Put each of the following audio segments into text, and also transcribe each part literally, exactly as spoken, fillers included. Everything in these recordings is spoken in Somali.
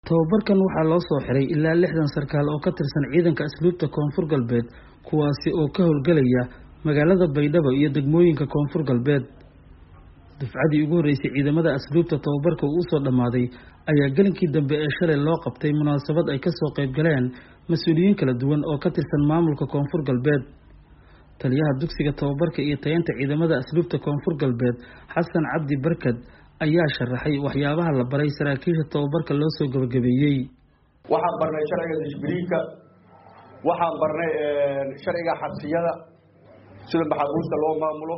tababarkan waxaa loo soo xiray ilaa lixdan sarkaal oo ka tirsan ciidanka asluubta koonfur galbeed kuwaasi oo ka howlgalaya magaalada Baydhabo iyo degmooyinka koonfur galbeed. dufcadii ugu horeysay ciidamada asluubta tababarka uu soo dhamaaday ayaa galinkii dambe ee shalay loo qabtay munaasabad ay ka soo qayb galeen mas'uuliyiin kala duwan oo ka tirsan maamulka koonfur galbeed. taliyaha dugsiga tababarka iyo tayanta ciidamada asluubta koonfur galbeed Xasan Cabdi Barkad ayaa sharaxay waxyaabaha la baray saraakiisha tababarka loo soo gabagabeeyay. waxaan barnay sharciga tashbiirka, waxaan barnay sharciga xabsiyada sida maxaabiista loo maamulo,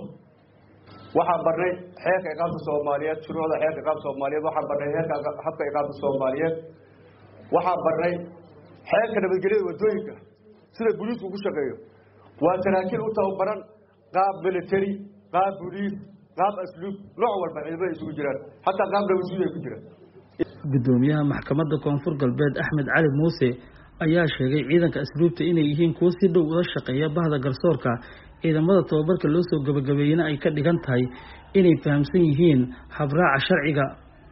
waxaan barnay xeerka iqaamta Soomaaliyeed, shuruucda xeerka iqaamta Soomaaliyeed, waxaan barnay heerka habka iqaamta Soomaaliyeed, waxaan barnay xeerka nabadgelyada wadooyinka sida booliisku ku shaqeeyo. waa saraakiil u tababaran qaab military, qaab booliis, qaab asluub, nooc walba ciidamada isugu jiraan, hatta qaab nabadgelyada ay ku jiraan. gudoomiyaha maxkamadda koonfur galbeed Axmed Cali Muuse ayaa sheegay ciidanka asluubta inay yihiin kuwo si dhow ula shaqeeya bahda garsoorka. ciidamada tababarka loo soo gabagabeeyna ay ka dhigan tahay inay fahamsan yihiin habraaca sharciga.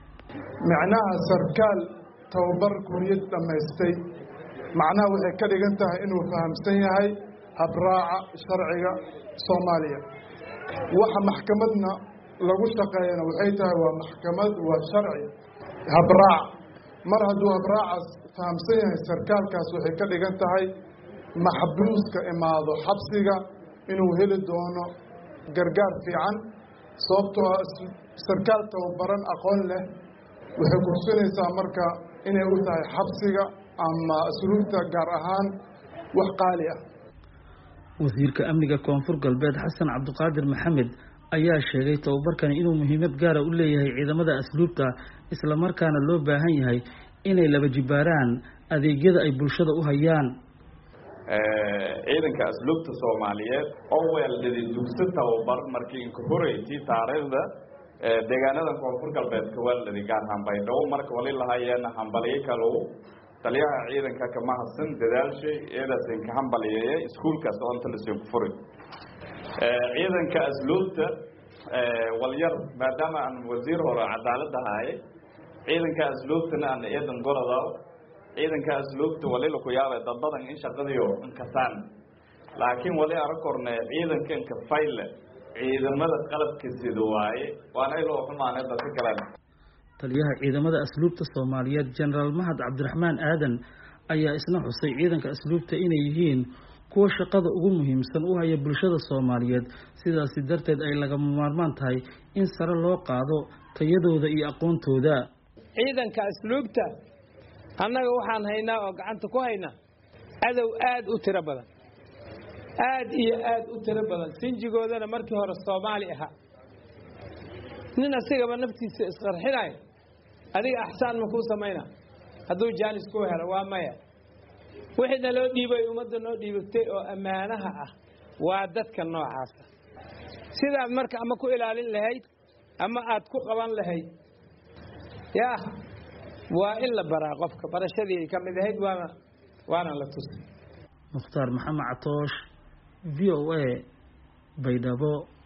macnaha sarkaal tababar kuriyad dhamaystay macnaha waxay ka dhigan tahay inuu fahamsan yahay habraaca sharciga Soomaaliya. waxa maxkamadna lagu shaqeeyana waxay tahay waa maxkamad, waa sharci, habraac. mar hadduu habraacaas fahamsan yahay sarkaalkaas waxay ka dhigan tahay maxbuuska imaado xabsiga inuu heli doono gargaar fiican, sababtoo sarkaal tababaran aqoon leh waxay kursinaysaa marka inay u tahay xabsiga ama asluubta gaar ahaan wax qaali ah. wasiirka amniga koonfur galbeed Xasan Cabdiqaadir Maxamed ayaa sheegay tababarkan inuu muhiimad gaar ah u leeyahay ciidamada asluubta, isla markaana loo baahan yahay inay laba jibaaraan adeegyada ay bulshada u hayaan. ciidanka asluubta Soomaaliyeed oo weelday dugsi tababar markii in horeeyay taariikhda deegaanada koonfur galbeed ka weelday gaar ahaan Baydhabo marka wali lahaayeen hambaliye kale taliyaha ciidanka kama hasan dadaalshay eedasin ka hambaliye iskuulkaas oo inta la soo furay ciidanka asluubta walyar maadaama aan wasiir hore cadaaladda ahay ciidanka asluubtana aan eedan gorada ciidanka asluubta wali la ku yaabay dad badan in shaqadiyo in kasaan laakiin wali arakorne ciidankan ka fayle ciidamada qalabka sida waaye waana loo xumaanay dadka kale. taliyaha ciidamada asluubta Soomaaliyeed General Mahad Cabdiraxmaan Aadan ayaa isna xusay ciidanka asluubta inay yihiin kuwa shaqada ugu muhiimsan u haya bulshada Soomaaliyeed, sidaas darteed ay laga maarmaan tahay in sare loo qaado tayadooda iyo aqoontooda. ciidanka asluubta annaga waxaan haynaa oo gacanta ku haynaa adow aad u tiro badan, aad iyo aad u tiro badan. sinjigoodana markii hore Soomaali ahaa nin asigaba naftiisa isqarxinay adiga axsaan ma ku sameeyna hadduu jaanis ku helo waa maya. wixii loo dhiibay ummadda noo dhiibtay oo amaanaha ah waa dadka noocaas sidaad marka ama ku ilaalin lahayd ama aad ku qaban lahayd yaa waa in la baraa qofka barashadii ka mid ahayd waana waana la tusay. Mukhtaar Maxamed Catoosh, V O A, Baydhabo.